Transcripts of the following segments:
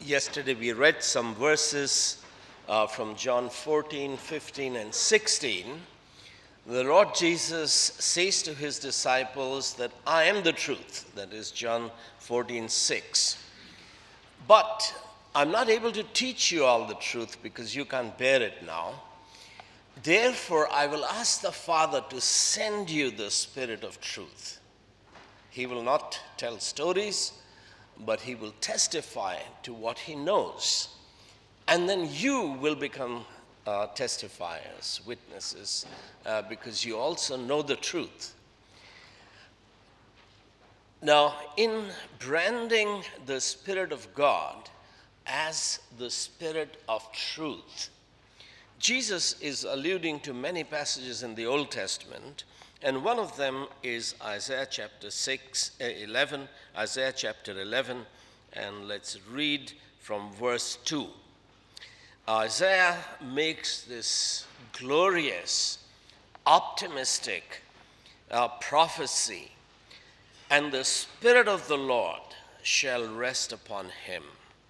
Yesterday we read some verses from John 14, 15, and 16. The Lord Jesus says to his disciples that I am the truth. That is John 14, 6. But I'm not able to teach you all the truth because you can't bear it now. Therefore, I will ask the Father to send you the Spirit of truth. He will not tell stories, but he will testify to what he knows. And then you will become testifiers, witnesses, because you also know the truth. Now, in branding the Spirit of God as the Spirit of truth, Jesus is alluding to many passages in the Old Testament, and one of them is Isaiah chapter 11, Isaiah chapter 11, and let's read from verse 2. Isaiah makes this glorious, optimistic prophecy, and the Spirit of the Lord shall rest upon him.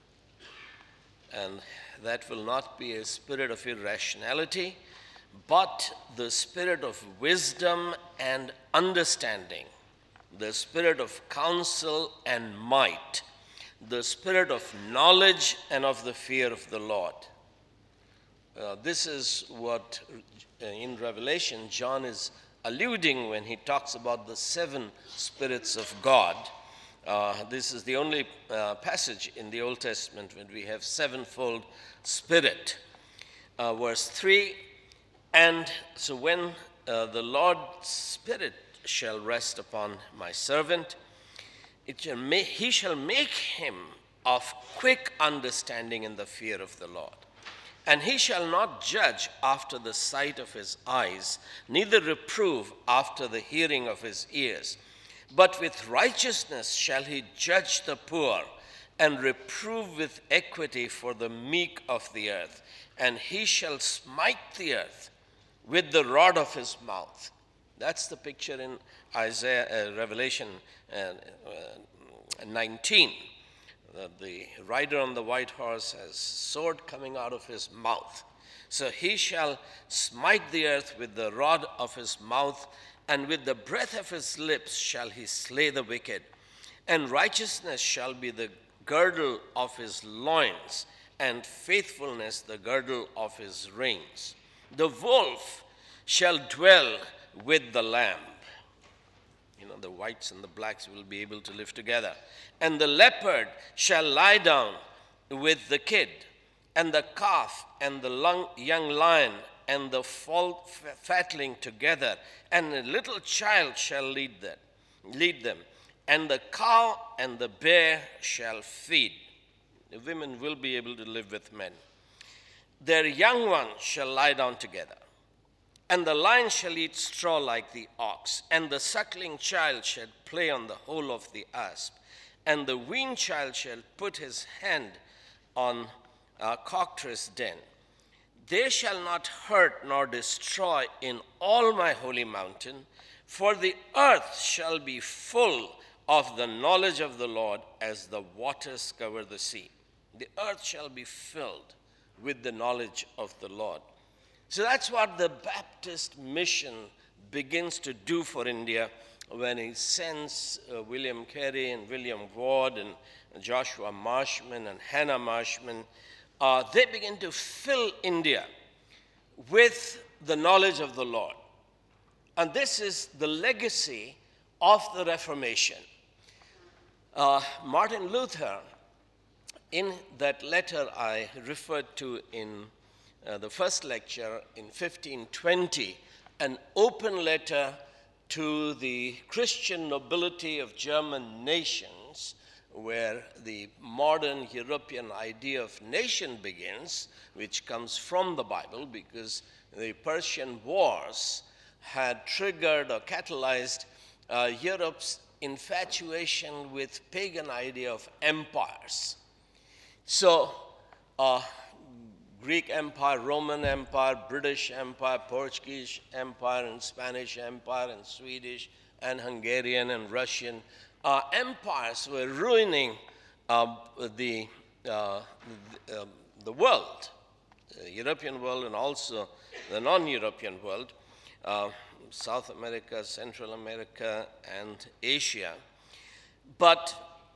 And that will not be a spirit of irrationality, but the spirit of wisdom and understanding, the spirit of counsel and might, the spirit of knowledge and of the fear of the Lord. This is what in Revelation John is alluding when he talks about the seven spirits of God. This is the only passage in the Old Testament when we have sevenfold spirit. Verse 3, and so when the Lord's Spirit shall rest upon my servant, he shall make him of quick understanding in the fear of the Lord. And he shall not judge after the sight of his eyes, neither reprove after the hearing of his ears. But with righteousness shall he judge the poor, and reprove with equity for the meek of the earth. And he shall smite the earth with the rod of his mouth. That's the picture in Revelation 19. The rider on the white horse has sword coming out of his mouth. So he shall smite the earth with the rod of his mouth, and with the breath of his lips shall he slay the wicked. And righteousness shall be the girdle of his loins, and faithfulness the girdle of his reins. The wolf shall dwell with the lamb. The whites and the blacks will be able to live together. And the leopard shall lie down with the kid, and the calf and the young lion and the fatling together, and a little child shall lead them. And the cow and the bear shall feed. The women will be able to live with men. Their young ones shall lie down together. And the lion shall eat straw like the ox, and the suckling child shall play on the hole of the asp, and the weaned child shall put his hand on a cockatrice den. They shall not hurt nor destroy in all my holy mountain, for the earth shall be full of the knowledge of the Lord as the waters cover the sea. The earth shall be filled with the knowledge of the Lord. So that's what the Baptist mission begins to do for India when he sends William Carey and William Ward and Joshua Marshman and Hannah Marshman. They begin to fill India with the knowledge of the Lord. And this is the legacy of the Reformation. Martin Luther, in that letter I referred to in the first lecture in 1520, an open letter to the Christian nobility of German nations, where the modern European idea of nation begins, which comes from the Bible, because the Persian Wars had triggered or catalyzed Europe's infatuation with pagan idea of empires. So, Greek Empire, Roman Empire, British Empire, Portuguese Empire, and Spanish Empire, and Swedish, and Hungarian, and Russian empires were ruining the uh, the world, the European world and also the non-European world, South America, Central America, and Asia. But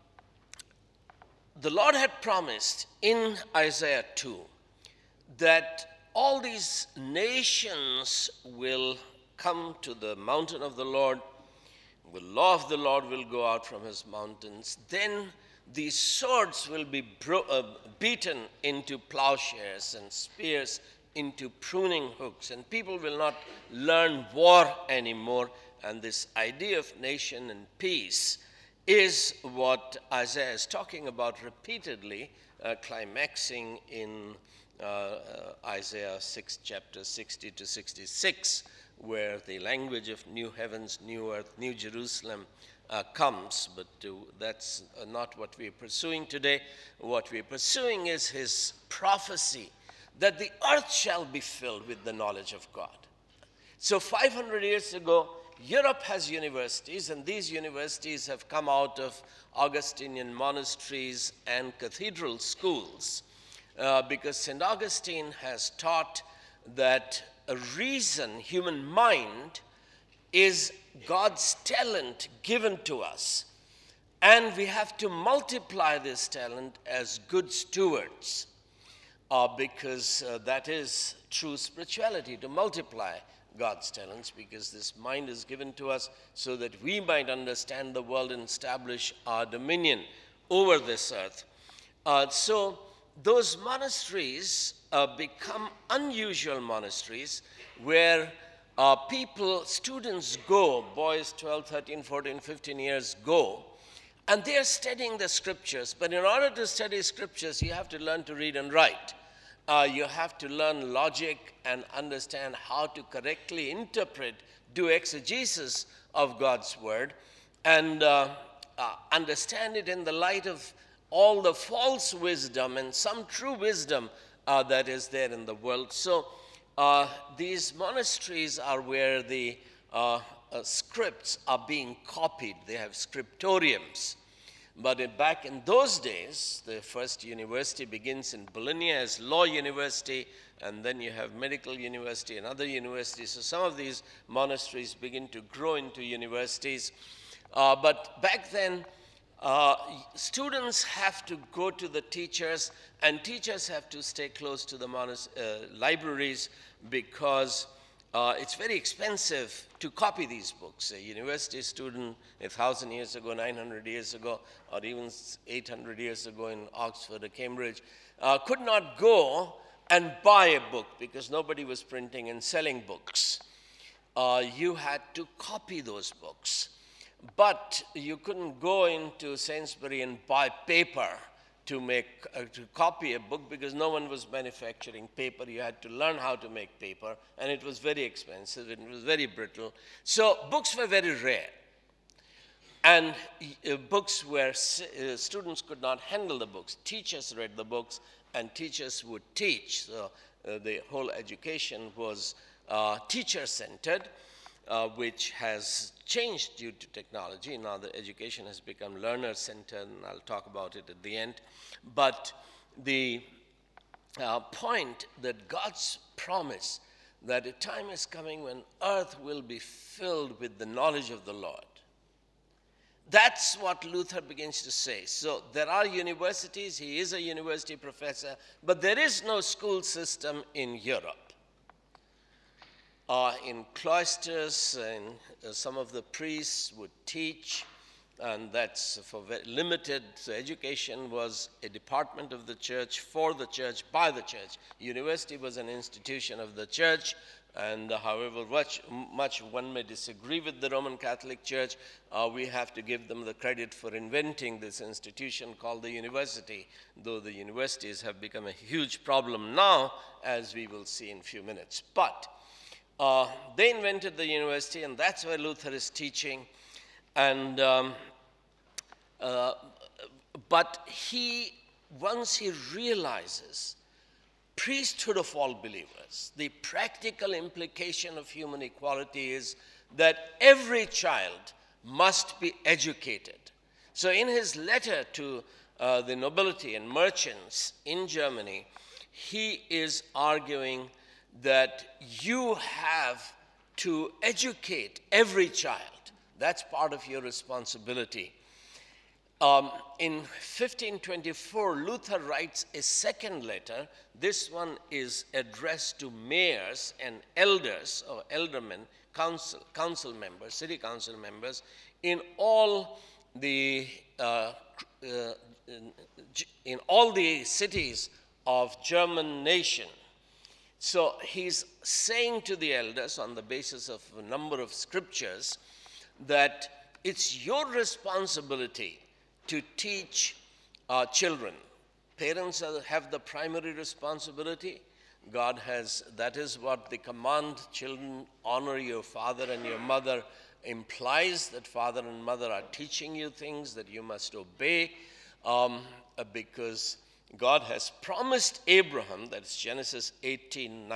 the Lord had promised in Isaiah 2 that all these nations will come to the mountain of the Lord, the law of the Lord will go out from his mountains. Then these swords will be beaten into plowshares and spears into pruning hooks, and people will not learn war anymore. And this idea of nation and peace is what Isaiah is talking about repeatedly, climaxing in Isaiah 6, chapters 60 to 66, where the language of new heavens, new earth, new Jerusalem comes. But that's not what we're pursuing today. What we're pursuing is his prophecy that the earth shall be filled with the knowledge of God. So 500 years ago, Europe has universities, and these universities have come out of Augustinian monasteries and cathedral schools, because St. Augustine has taught that a reason, human mind, is God's talent given to us, and we have to multiply this talent as good stewards, because that is true spirituality, to multiply God's talents, because this mind is given to us so that we might understand the world and establish our dominion over this earth. So those monasteries become unusual monasteries where students go, boys 12, 13, 14, 15 years go, and they're studying the scriptures. But in order to study scriptures, you have to learn to read and write. You have to learn logic and understand how to correctly interpret, do exegesis of God's word, and understand it in the light of all the false wisdom and some true wisdom that is there in the world. So these monasteries are where the scripts are being copied. They have scriptoriums. But back in those days, the first university begins in Bologna as law university, and then you have medical university and other universities. So some of these monasteries begin to grow into universities. But back then, students have to go to the teachers, and teachers have to stay close to the libraries, because it's very expensive to copy these books. A university student 1,000 years ago, 900 years ago, or even 800 years ago in Oxford or Cambridge, could not go and buy a book because nobody was printing and selling books. You had to copy those books. But you couldn't go into Sainsbury and buy paper to copy a book, because no one was manufacturing paper. You had to learn how to make paper, and it was very expensive, it was very brittle. So books were very rare. And books where students could not handle the books. Teachers read the books, and teachers would teach. So the whole education was teacher-centered, which has changed due to technology. Now the education has become learner-centered, and I'll talk about it at the end. But the point that God's promise that a time is coming when earth will be filled with the knowledge of the Lord. That's what Luther begins to say. So there are universities, he is a university professor, but there is no school system in Europe. In cloisters, and some of the priests would teach, and that's for very limited. So education was a department of the church, for the church, by the church. University was an institution of the church, and however much one may disagree with the Roman Catholic Church, we have to give them the credit for inventing this institution called the university, though the universities have become a huge problem now, as we will see in a few minutes. But they invented the university, and that's where Luther is teaching. And but once he realizes priesthood of all believers, the practical implication of human equality is that every child must be educated. So in his letter to the nobility and merchants in Germany, he is arguing that you have to educate every child. That's part of your responsibility. In 1524, Luther writes a second letter. This one is addressed to mayors and elders or aldermen, council members, city council members in all the cities of German nation. So he's saying to the elders, on the basis of a number of scriptures, that it's your responsibility to teach children. Parents have the primary responsibility. God has, that is what the command, children, honor your father and your mother, implies, that father and mother are teaching you things that you must obey, because God has promised Abraham, that's Genesis 18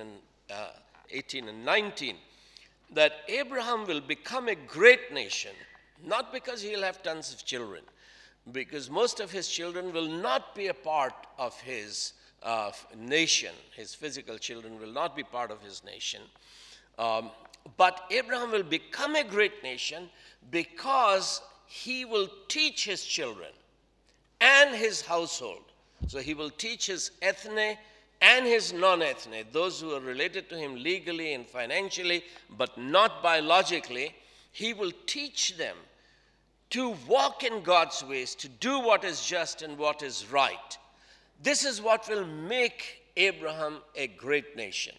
and 19, that Abraham will become a great nation, not because he'll have tons of children, because most of his children will not be a part of his nation. His physical children will not be part of his nation. But Abraham will become a great nation because he will teach his children and his household. So he will teach his ethne and his non-ethne, those who are related to him legally and financially, but not biologically. He will teach them to walk in God's ways, to do what is just and what is right. This is what will make Abraham a great nation.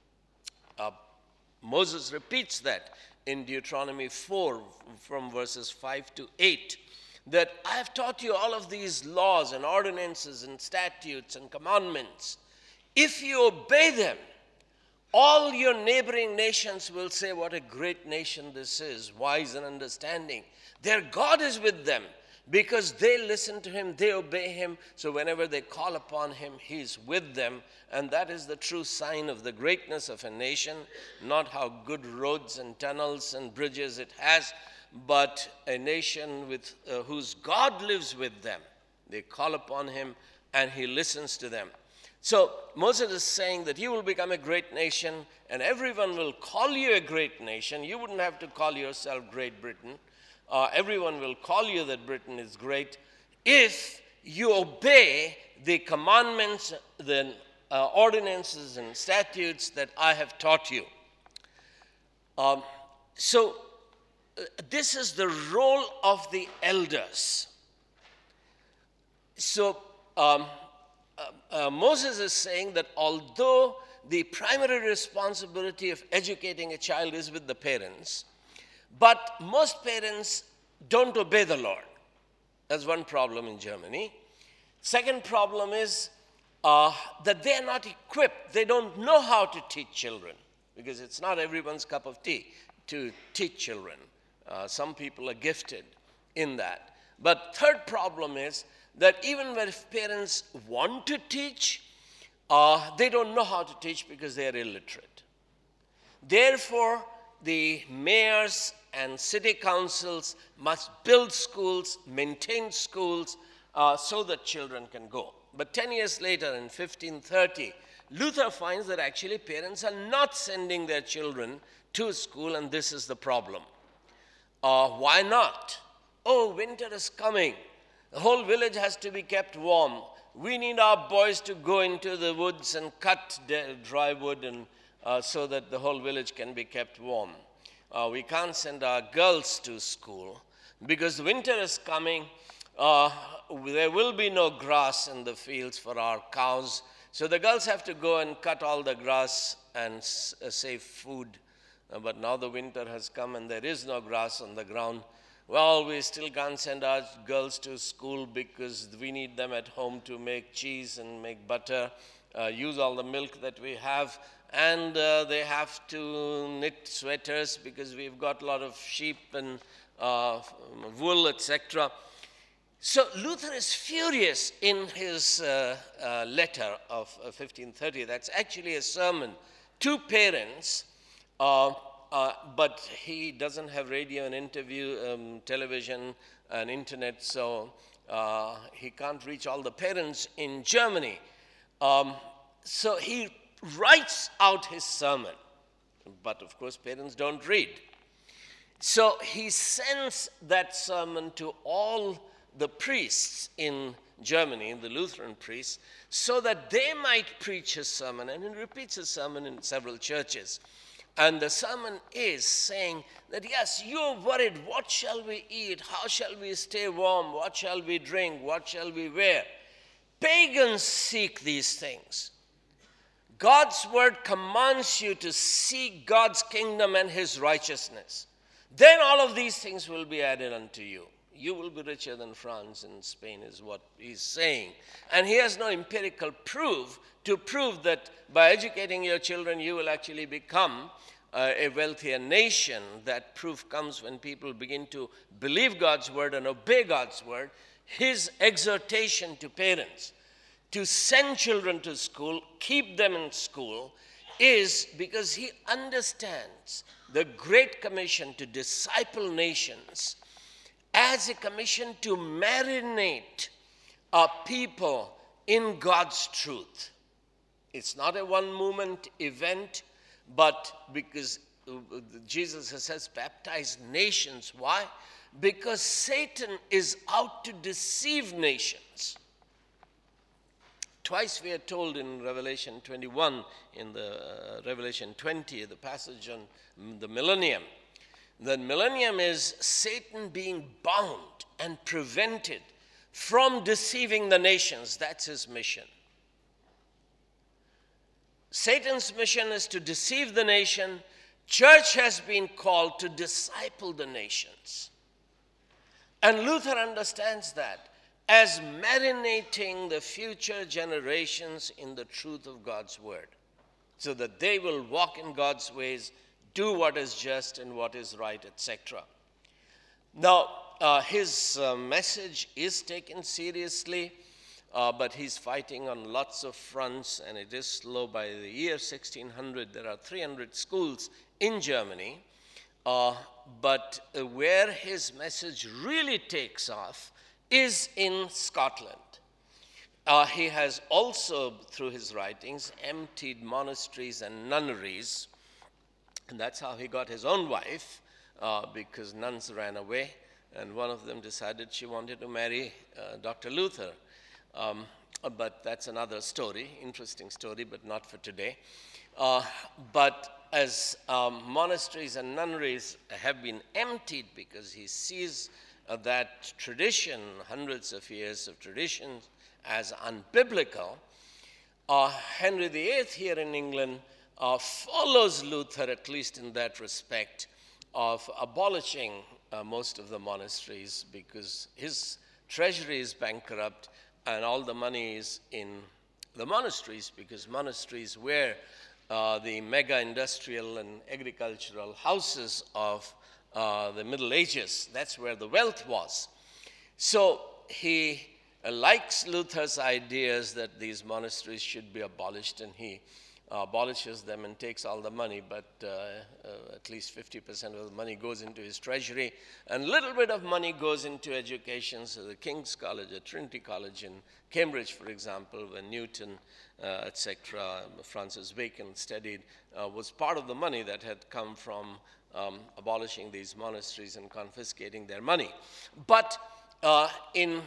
Moses repeats that in Deuteronomy 4 from verses 5 to 8, that I have taught you all of these laws and ordinances and statutes and commandments. If you obey them, all your neighboring nations will say, what a great nation this is, wise and understanding. Their God is with them because they listen to him, they obey him. So whenever they call upon him, he's with them. And that is the true sign of the greatness of a nation, not how good roads and tunnels and bridges it has, but a nation with whose God lives with them. They call upon him and he listens to them. So Moses is saying that you will become a great nation and everyone will call you a great nation. You wouldn't have to call yourself Great Britain. Everyone will call you that Britain is great if you obey the commandments, the ordinances and statutes that I have taught you. This is the role of the elders. So Moses is saying that although the primary responsibility of educating a child is with the parents, but most parents don't obey the Lord. That's one problem in Germany. Second problem is that they are not equipped. They don't know how to teach children, because it's not everyone's cup of tea to teach children. Some people are gifted in that. But third problem is that even when parents want to teach, they don't know how to teach because they are illiterate. Therefore, the mayors and city councils must build schools, maintain schools, so that children can go. But 10 years later, in 1530, Luther finds that actually parents are not sending their children to school, and this is the problem. Why not? Oh, winter is coming. The whole village has to be kept warm. We need our boys to go into the woods and cut dry wood and so that the whole village can be kept warm. We can't send our girls to school because winter is coming. There will be no grass in the fields for our cows. So the girls have to go and cut all the grass and save food. But now the winter has come and there is no grass on the ground. Well, we still can't send our girls to school because we need them at home to make cheese and make butter, use all the milk that we have. And they have to knit sweaters because we've got a lot of sheep and wool, etc. So Luther is furious in his letter of 1530. That's actually a sermon to parents, but he doesn't have radio and television and internet, so He can't reach all the parents in Germany. So he writes out his sermon. But of course, parents don't read. So he sends that sermon to all the priests in Germany, the Lutheran priests, so that they might preach his sermon. And he repeats his sermon in several churches. And the sermon is saying that, yes, you're worried, what shall we eat? How shall we stay warm? What shall we drink? What shall we wear? Pagans seek these things. God's word commands you to seek God's kingdom and his righteousness. Then all of these things will be added unto you. You will be richer than France and Spain, is what he's saying. And he has no empirical proof to prove that by educating your children, you will actually become a wealthier nation. That proof comes when people begin to believe God's word and obey God's word. His exhortation to parents to send children to school, keep them in school, is because he understands the Great Commission to disciple nations as a commission to marinate a people in God's truth. It's not a one-moment event, but because Jesus says, baptize nations. Why? Because Satan is out to deceive nations. Twice we are told in Revelation 21, in the Revelation 20, the passage on the millennium. The millennium is Satan being bound and prevented from deceiving the nations. That's his mission. Satan's mission is to deceive the nation. Church has been called to disciple the nations. And Luther understands that as marinating the future generations in the truth of God's word, so that they will walk in God's ways, do what is just and what is right, etc. Now, his message is taken seriously, but he's fighting on lots of fronts, and it is slow. By the year 1600, there are 300 schools in Germany, but where his message really takes off is in Scotland. He has also, through his writings, emptied monasteries and nunneries, and that's how he got his own wife, because nuns ran away, and one of them decided she wanted to marry Dr. Luther. But that's another story, interesting story, but not for today. But as monasteries and nunneries have been emptied because he sees that tradition, hundreds of years of tradition, as unbiblical, Henry VIII here in England follows Luther, at least in that respect, of abolishing most of the monasteries, because his treasury is bankrupt and all the money is in the monasteries, because monasteries were the mega industrial and agricultural houses of the Middle Ages. That's where the wealth was. So he likes Luther's ideas that these monasteries should be abolished, and he abolishes them and takes all the money, but at least 50% of the money goes into his treasury, and a little bit of money goes into education. So the King's College, Trinity College in Cambridge, for example, where Newton, etc., Francis Bacon studied, was part of the money that had come from abolishing these monasteries and confiscating their money. But in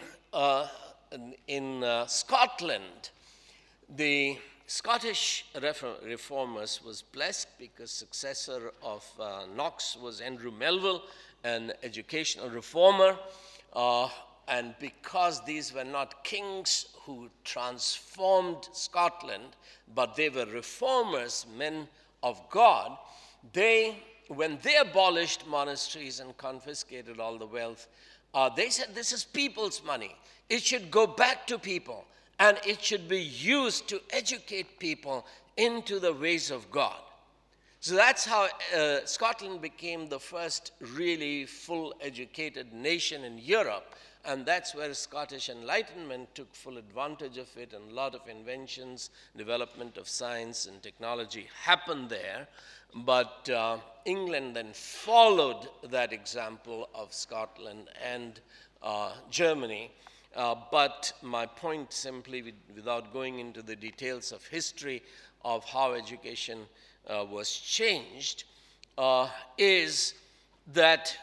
Scotland, the Scottish reformers was blessed because successor of Knox was Andrew Melville, an educational reformer, and because these were not kings who transformed Scotland, but they were reformers, men of God, when they abolished monasteries and confiscated all the wealth, they said, this is people's money. It should go back to people, and it should be used to educate people into the ways of God. So that's how Scotland became the first really full educated nation in Europe, and that's where Scottish Enlightenment took full advantage of it, and a lot of inventions, development of science and technology happened there. But England then followed that example of Scotland and Germany, But my point simply, without going into the details of history of how education was changed, is that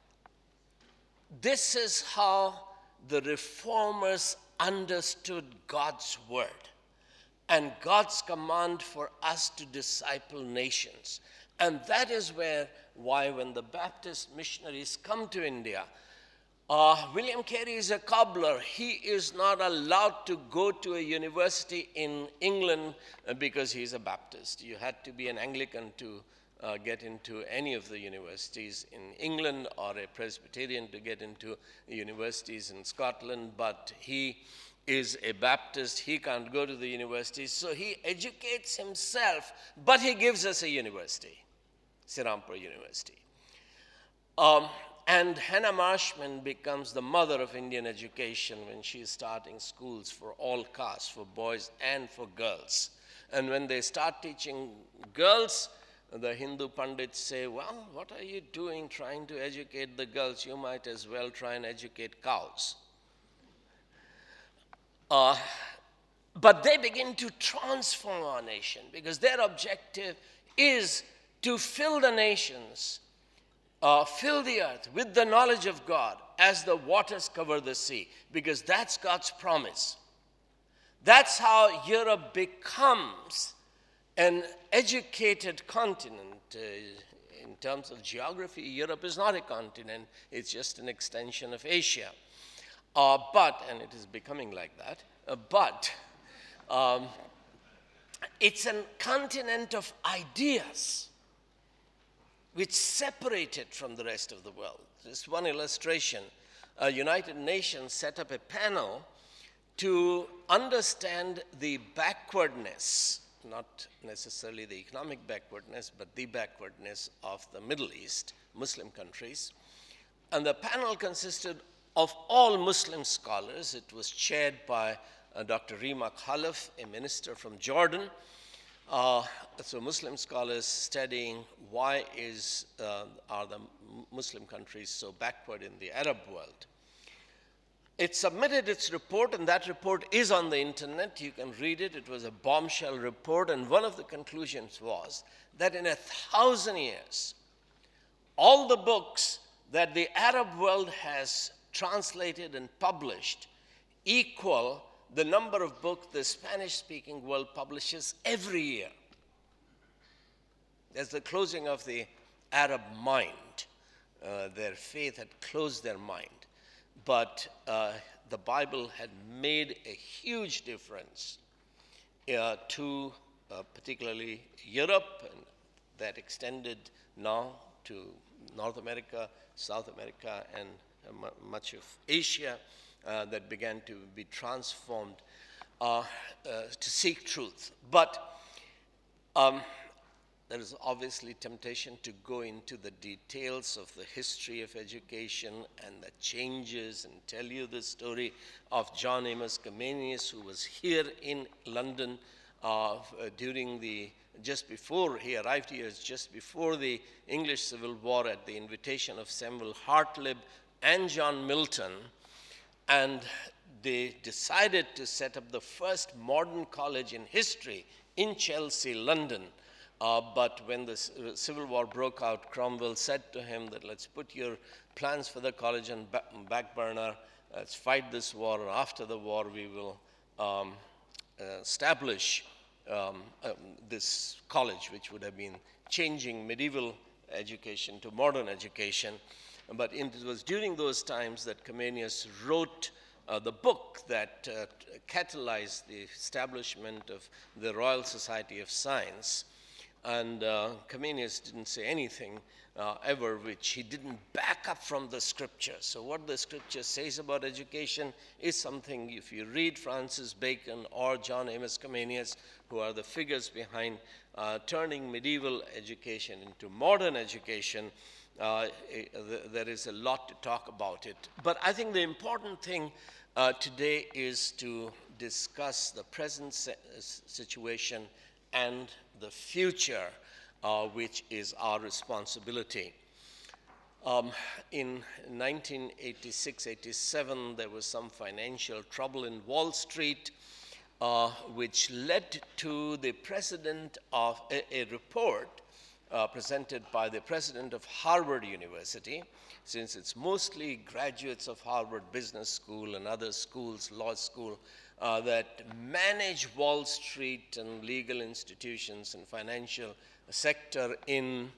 this is how the reformers understood God's word and God's command for us to disciple nations. And that is why when the Baptist missionaries come to India, William Carey is a cobbler. He is not allowed to go to a university in England because he's a Baptist. You had to be an Anglican to get into any of the universities in England, or a Presbyterian to get into universities in Scotland, but he is a Baptist. He can't go to the universities, so he educates himself, but he gives us a university, Sirampur University. And Hannah Marshman becomes the mother of Indian education when she's starting schools for all castes, for boys and for girls. And when they start teaching girls, the Hindu Pandits say, well, what are you doing trying to educate the girls? You might as well try and educate cows. But they begin to transform our nation because their objective is to fill the nations, fill the earth with the knowledge of God as the waters cover the sea, because that's God's promise. That's how Europe becomes an educated continent. In terms of geography, Europe is not a continent, it's just an extension of Asia. And it is becoming like that, it's a continent of ideas which separate it from the rest of the world. Just one illustration. United Nations set up a panel to understand the backwardness, not necessarily the economic backwardness, but the backwardness of the Middle East, Muslim countries. And the panel consisted of all Muslim scholars. It was chaired by Dr. Rima Khalaf, a minister from Jordan. So Muslim scholars studying why are the Muslim countries so backward in the Arab world. It submitted its report, and that report is on the internet. You can read it. It was a bombshell report, and one of the conclusions was that in 1,000 years, all the books that the Arab world has translated and published equal the number of books the Spanish-speaking world publishes every year. That's the closing of the Arab mind. Their faith had closed their mind. But the Bible had made a huge difference to particularly Europe, and that extended now to North America, South America, and much of Asia, that began to be transformed to seek truth. But there is obviously temptation to go into the details of the history of education and the changes, and tell you the story of John Amos Comenius, who was here in London just before he arrived here, just before the English Civil War, at the invitation of Samuel Hartlib and John Milton. And they decided to set up the first modern college in history in Chelsea, London. But when the Civil War broke out, Cromwell said to him that let's put your plans for the college on back burner, let's fight this war, and after the war we will establish this college, which would have been changing medieval education to modern education. But it was during those times that Comenius wrote the book that catalyzed the establishment of the Royal Society of Science. And Comenius didn't say anything ever which he didn't back up from the scripture. So what the scripture says about education is something, if you read Francis Bacon or John Amos Comenius, who are the figures behind turning medieval education into modern education, there is a lot to talk about it. But I think the important thing today is to discuss the present situation and the future, which is our responsibility. In 1986-87, there was some financial trouble in Wall Street, which led to the president of a report presented by the president of Harvard University, since it's mostly graduates of Harvard Business School and other schools, law school, that manage Wall Street and legal institutions and financial sector in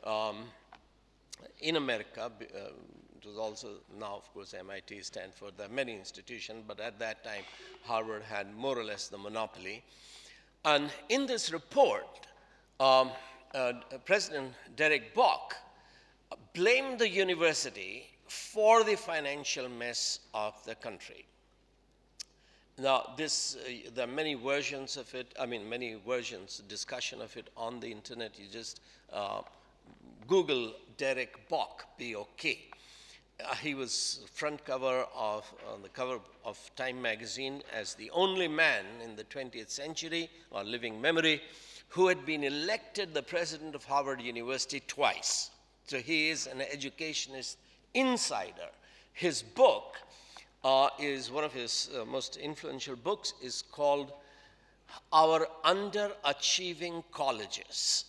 America. It was also now, of course, MIT, Stanford, there are many institutions, but at that time, Harvard had more or less the monopoly. And in this report, President Derek Bok blamed the university for the financial mess of the country. Now, there are many versions of it, many versions, discussion of it on the internet. You just Google Derek Bok, B-O-K. He was front cover on the cover of Time magazine as the only man in the 20th century, or living memory, who had been elected the president of Harvard University twice. So he is an educationist insider. His book is one of his most influential books, is called Our Underachieving Colleges,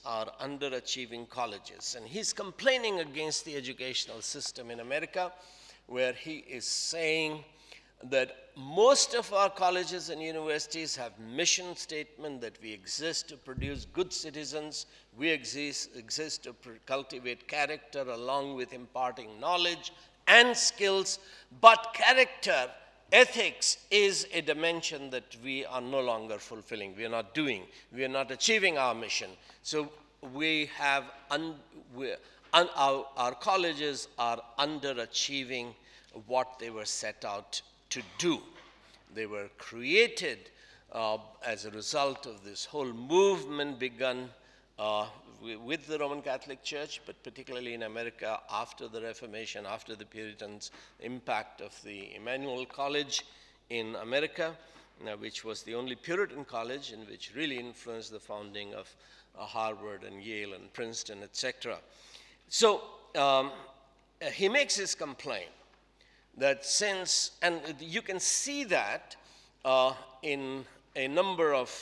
And he's complaining against the educational system in America, where he is saying that most of our colleges and universities have mission statement that we exist to produce good citizens, we exist to cultivate character along with imparting knowledge and skills, but character, ethics is a dimension that we are no longer fulfilling. We are not achieving our mission. So our colleges are underachieving what they were set out to do. They were created as a result of this whole movement begun with the Roman Catholic Church, but particularly in America after the Reformation, after the Puritans, impact of the Emmanuel College in America, which was the only Puritan college and which really influenced the founding of Harvard and Yale and Princeton, etc. So he makes his complaint that and you can see that in a number of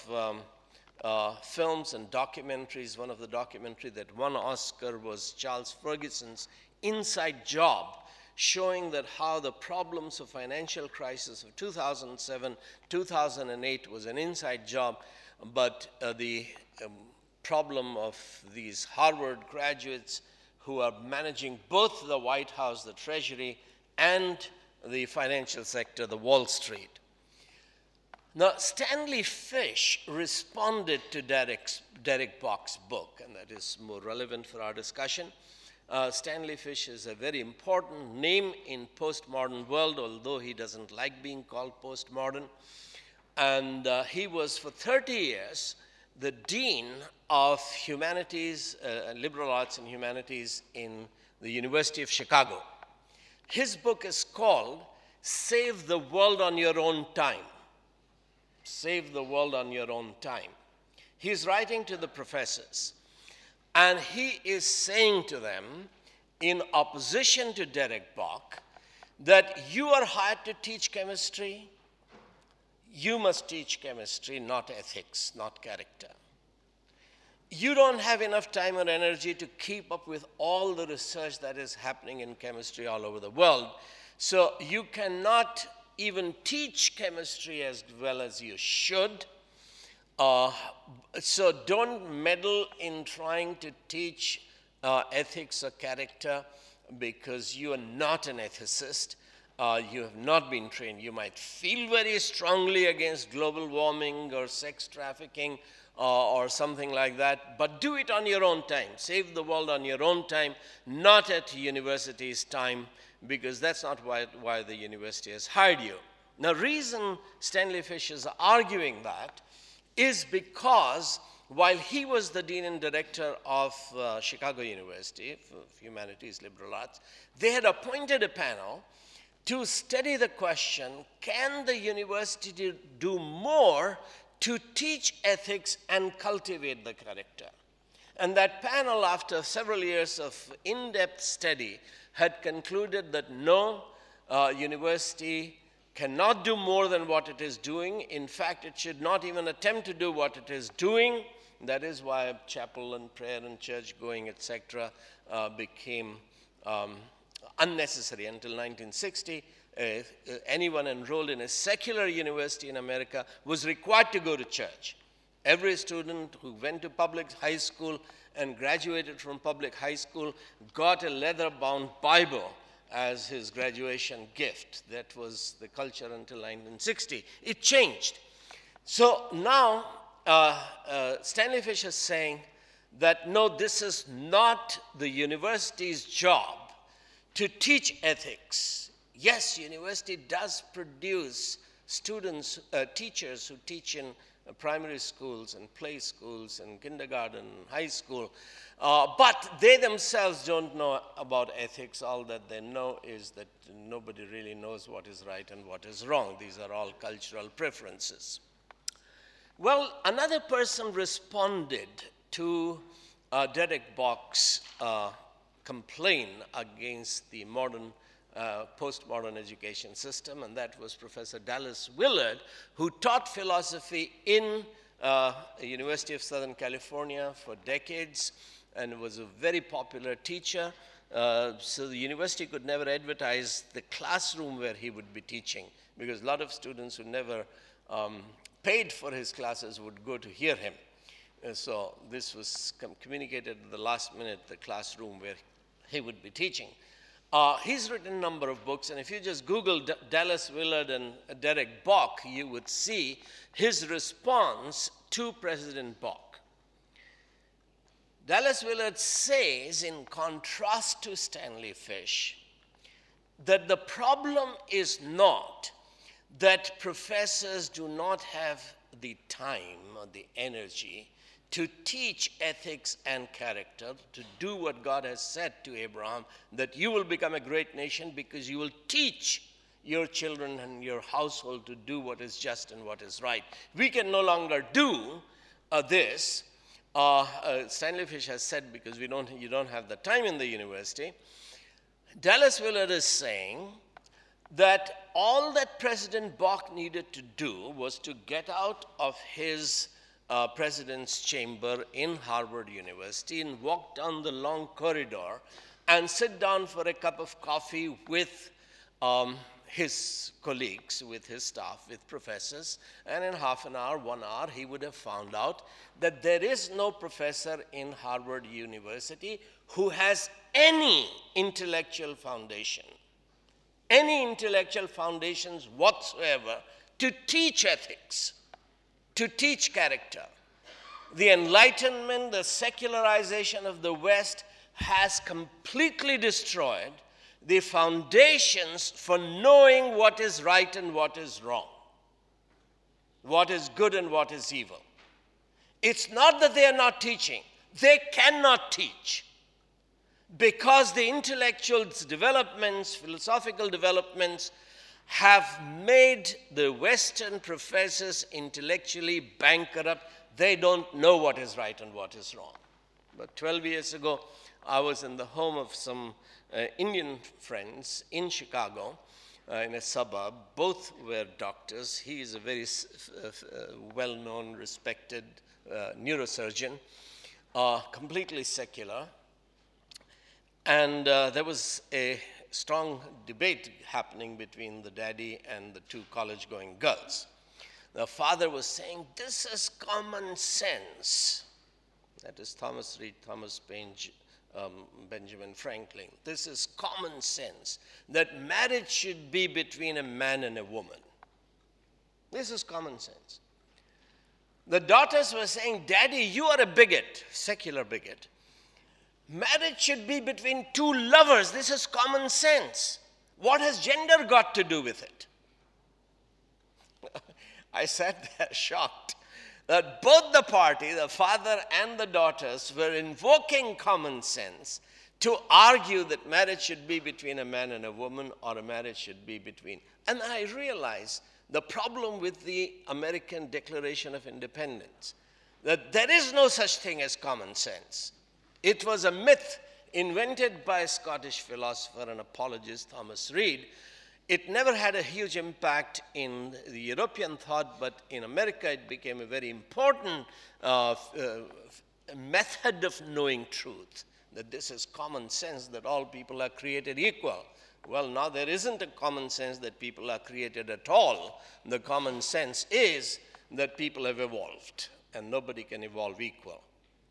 films and documentaries. One of the documentaries that won Oscar was Charles Ferguson's Inside Job, showing that how the problems of financial crisis of 2007, 2008 was an inside job, but the problem of these Harvard graduates who are managing both the White House, the Treasury, and the financial sector, the Wall Street. Now, Stanley Fish responded to Derek Bok's book, and that is more relevant for our discussion. Stanley Fish is a very important name in postmodern world, although he doesn't like being called postmodern. And he was for 30 years the dean of humanities, liberal arts and humanities in the University of Chicago. His book is called Save the World on Your Own Time. Save the World on Your Own Time. He's writing to the professors, and he is saying to them, in opposition to Derek Bok, that you are hired to teach chemistry. You must teach chemistry, not ethics, not character. You don't have enough time or energy to keep up with all the research that is happening in chemistry all over the world. So you cannot even teach chemistry as well as you should. So don't meddle in trying to teach ethics or character, because you are not an ethicist. You have not been trained. You might feel very strongly against global warming or sex trafficking or something like that, but do it on your own time. Save the world on your own time, not at university's time, because that's not why the university has hired you. Now, reason Stanley Fish is arguing that is because while he was the dean and director of Chicago University of Humanities, Liberal Arts, they had appointed a panel to study the question, can the university do more to teach ethics and cultivate the character? And that panel, after several years of in-depth study, had concluded that no, university cannot do more than what it is doing. In fact, it should not even attempt to do what it is doing. That is why chapel and prayer and church going, etc., became unnecessary. Until 1960, anyone enrolled in a secular university in America was required to go to church. Every student who went to public high school and graduated from public high school got a leather-bound Bible as his graduation gift. That was the culture until 1960. It changed. So now Stanley Fish is saying that no, this is not the university's job to teach ethics. Yes, university does produce students, teachers who teach in primary schools and play schools and kindergarten, high school, but they themselves don't know about ethics. All that they know is that nobody really knows what is right and what is wrong. These are all cultural preferences. Well, another person responded to Derek Bok's complaint against the modern postmodern education system, and that was Professor Dallas Willard, who taught philosophy in University of Southern California for decades and was a very popular teacher. So the university could never advertise the classroom where he would be teaching, because a lot of students who never paid for his classes would go to hear him. So this was communicated at the last minute, the classroom where he would be teaching. He's written a number of books, and if you just Google Dallas Willard and Derek Bok, you would see his response to President Bok. Dallas Willard says, in contrast to Stanley Fish, that the problem is not that professors do not have the time or the energy to teach ethics and character, to do what God has said to Abraham, that you will become a great nation because you will teach your children and your household to do what is just and what is right. We can no longer do this. Stanley Fish has said, because you don't have the time in the university. Dallas Willard is saying that all that President Bok needed to do was to get out of his president's chamber in Harvard University and walk down the long corridor and sit down for a cup of coffee with his colleagues, with his staff, with professors, and in half an hour, 1 hour, he would have found out that there is no professor in Harvard University who has any intellectual foundation, any intellectual foundations whatsoever to teach ethics, to teach character. The Enlightenment, the secularization of the West has completely destroyed the foundations for knowing what is right and what is wrong, what is good and what is evil. It's not that they are not teaching. They cannot teach, because the intellectual developments, philosophical developments, have made the Western professors intellectually bankrupt. They don't know what is right and what is wrong. But 12 years ago, I was in the home of some Indian friends in Chicago, in a suburb. Both were doctors. He is a very well-known, respected neurosurgeon, completely secular. And there was a strong debate happening between the daddy and the two college-going girls. The father was saying, this is common sense. That is Thomas Reed, Thomas Paine, Benjamin Franklin. This is common sense, that marriage should be between a man and a woman. This is common sense. The daughters were saying, Daddy, you are a bigot, secular bigot. Marriage should be between two lovers. This is common sense. What has gender got to do with it? I sat there shocked that both the party, the father and the daughters, were invoking common sense to argue that marriage should be between a man and a woman, or a marriage should be between. And I realized the problem with the American Declaration of Independence, that there is no such thing as common sense. It was a myth invented by a Scottish philosopher and apologist, Thomas Reid. It never had a huge impact in the European thought, but in America it became a very important method of knowing truth, that this is common sense, that all people are created equal. Well, now there isn't a common sense that people are created at all. The common sense is that people have evolved, and nobody can evolve equal.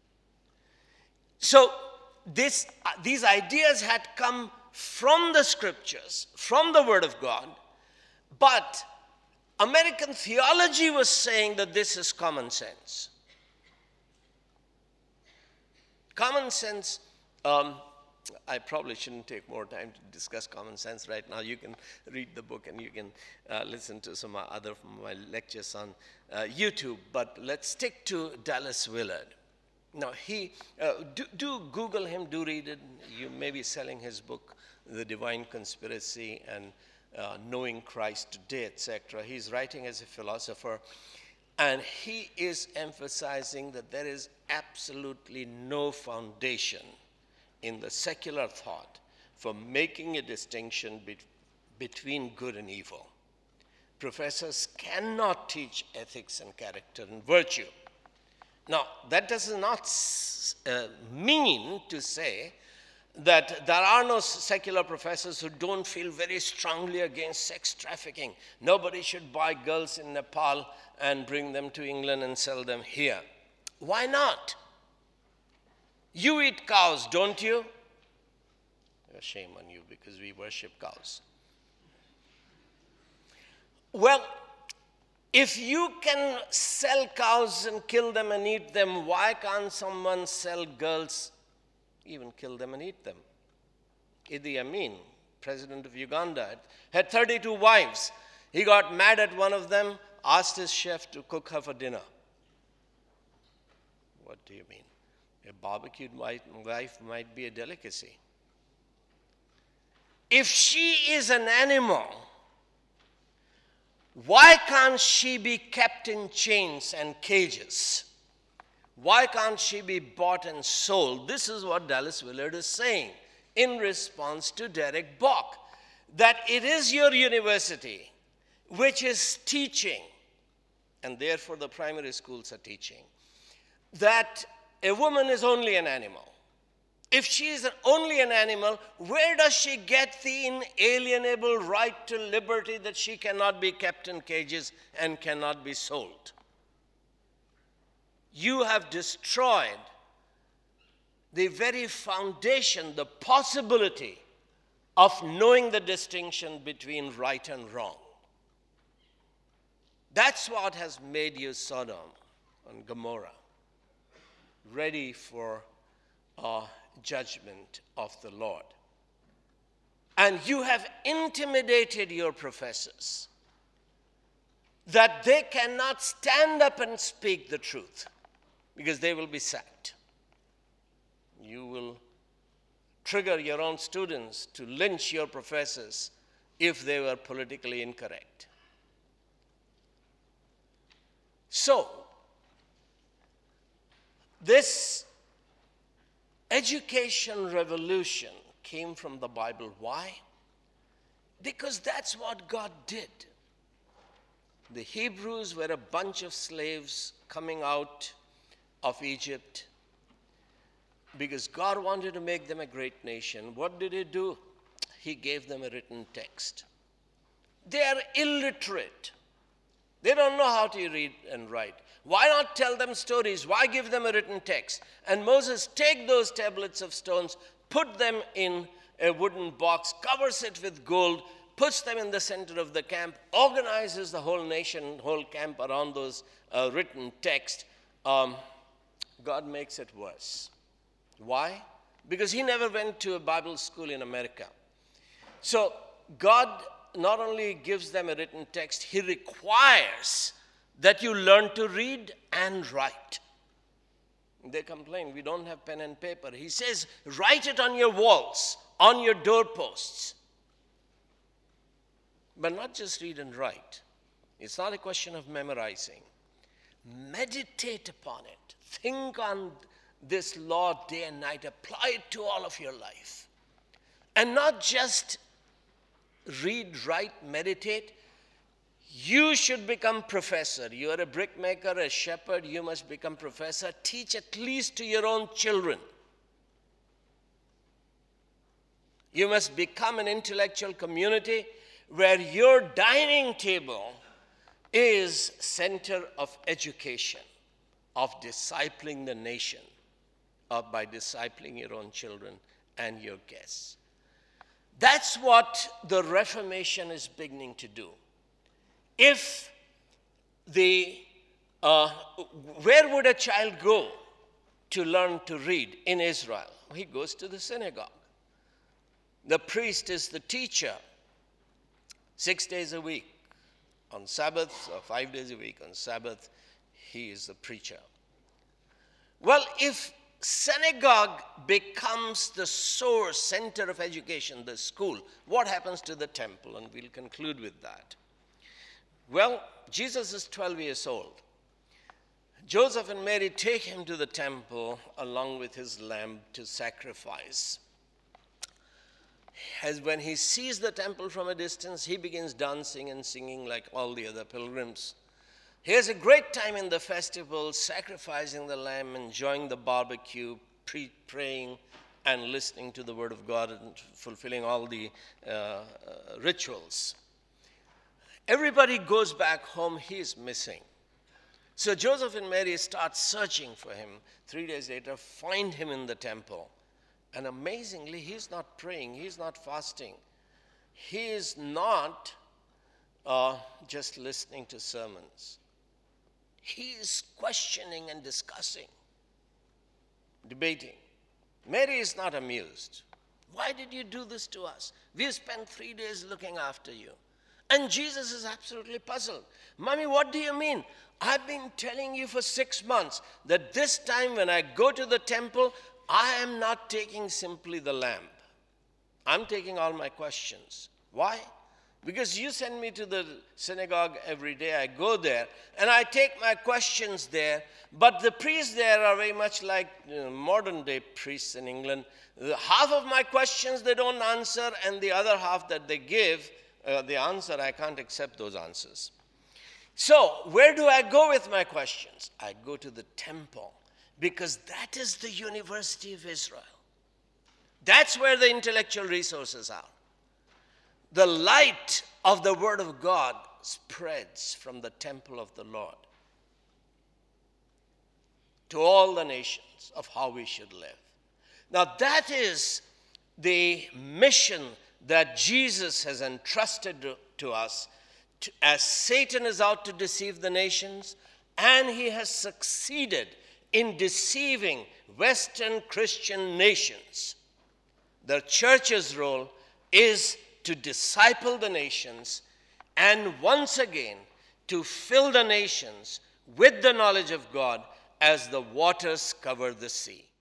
So these ideas had come from the scriptures, from the Word of God, but American theology was saying that this is common sense. Common sense, I probably shouldn't take more time to discuss common sense right now. You can read the book and you can listen to some other of my lectures on YouTube, but let's stick to Dallas Willard. Now, do Google him, do read it. You may be selling his book, The Divine Conspiracy and Knowing Christ Today, etc. He's writing as a philosopher, and he is emphasizing that there is absolutely no foundation in the secular thought for making a distinction between good and evil. Professors cannot teach ethics and character and virtue. Now, that does not mean to say that there are no secular professors who don't feel very strongly against sex trafficking. Nobody should buy girls in Nepal and bring them to England and sell them here. Why not? You eat cows, don't you? Shame on you, because we worship cows. Well, if you can sell cows and kill them and eat them, why can't someone sell girls, even kill them and eat them? Idi Amin, president of Uganda, had 32 wives. He got mad at one of them, asked his chef to cook her for dinner. What do you mean? A barbecued wife might be a delicacy. If she is an animal, why can't she be kept in chains and cages? Why can't she be bought and sold? This is what Dallas Willard is saying in response to Derek Bok, that it is your university which is teaching, and therefore the primary schools are teaching, that a woman is only an animal. If she is only an animal, where does she get the inalienable right to liberty that she cannot be kept in cages and cannot be sold? You have destroyed the very foundation, the possibility of knowing the distinction between right and wrong. That's what has made you Sodom and Gomorrah, ready for judgment of the Lord. And you have intimidated your professors that they cannot stand up and speak the truth because they will be sacked. You will trigger your own students to lynch your professors if they were politically incorrect. So, this education revolution came from the Bible. Why? Because that's what God did. The Hebrews were a bunch of slaves coming out of Egypt because God wanted to make them a great nation. What did He do? He gave them a written text. They are illiterate. They don't know how to read and write. Why not tell them stories? Why give them a written text? And Moses takes those tablets of stones, put them in a wooden box, covers it with gold, puts them in the center of the camp, organizes the whole nation, whole camp around those written texts. God makes it worse. Why? Because He never went to a Bible school in America. So God not only gives them a written text, He requires that you learn to read and write. They complain, we don't have pen and paper. He says, write it on your walls, on your doorposts. But not just read and write. It's not a question of memorizing. Meditate upon it. Think on this law day and night. Apply it to all of your life. And not just read, write, meditate. You should become professor. You are a brickmaker, a shepherd, you must become professor. Teach at least to your own children. You must become an intellectual community where your dining table is center of education, of discipling the nation, by discipling your own children and your guests. That's what the Reformation is beginning to do. If where would a child go to learn to read in Israel? He goes to the synagogue. The priest is the teacher 6 days a week. On Sabbath, or 5 days a week on Sabbath, he is the preacher. Well, if synagogue becomes the source, center of education, the school, what happens to the temple? And we'll conclude with that. Well, Jesus is 12 years old. Joseph and Mary take him to the temple along with his lamb to sacrifice. As when he sees the temple from a distance, he begins dancing and singing like all the other pilgrims. He has a great time in the festival, sacrificing the lamb, enjoying the barbecue, praying and listening to the word of God and fulfilling all the rituals. Everybody goes back home, he is missing. So Joseph and Mary start searching for him. 3 days later, find him in the temple. And amazingly, he's not praying, he's not fasting. He is not just listening to sermons. He is questioning and discussing, debating. Mary is not amused. Why did you do this to us? We spent 3 days looking after you. And Jesus is absolutely puzzled. Mommy, what do you mean? I've been telling you for 6 months that this time when I go to the temple, I am not taking simply the lamb. I'm taking all my questions. Why? Because you send me to the synagogue every day. I go there and I take my questions there. But the priests there are very much like modern day priests in England. Half of my questions they don't answer, and the other half that they give, the answer, I can't accept those answers. So where do I go with my questions? I go to the temple. Because that is the University of Israel. That's where the intellectual resources are. The light of the Word of God spreads from the temple of the Lord to all the nations of how we should live. Now that is the mission that Jesus has entrusted to us as Satan is out to deceive the nations, and he has succeeded in deceiving Western Christian nations. The church's role is to disciple the nations and once again to fill the nations with the knowledge of God as the waters cover the sea.